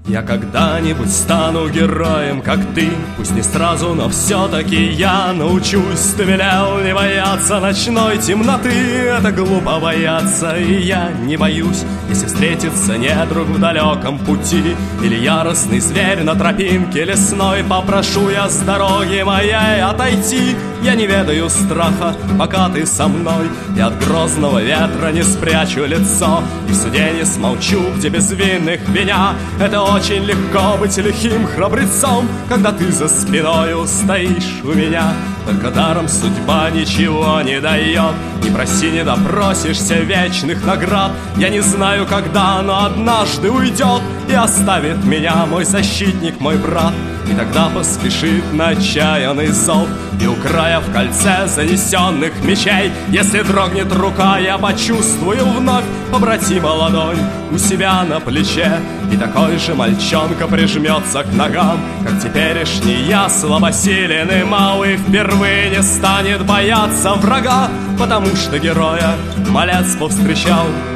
Я когда-нибудь стану героем, как ты. Пусть не сразу, но все-таки я научусь. Ты велел не бояться ночной темноты. Это глупо бояться, и я не боюсь. Если встретится недруг в далеком пути или яростный зверь на тропинке лесной, попрошу я с дороги моей отойти. Я не ведаю страха, пока ты со мной. Я от грозного ветра не спрячу лицо и в суде не смолчу, где безвинных меня. Это очень легко быть лихим храбрецом, когда ты за спиною стоишь у меня. Только даром судьба ничего не дает. Не проси, не допросишься вечных наград. Я не знаю, когда, но однажды уйдет и оставит меня мой защитник, мой брат. И тогда поспешит на отчаянный зов, и у края в кольце занесенных мечей, если дрогнет рука, я почувствую вновь побратима ладонь у себя на плече. И такой же мальчонка прижмется к ногам, как теперешний я, слабосилен и мал, и впервые не станет бояться врага, потому что героя малец повстречал.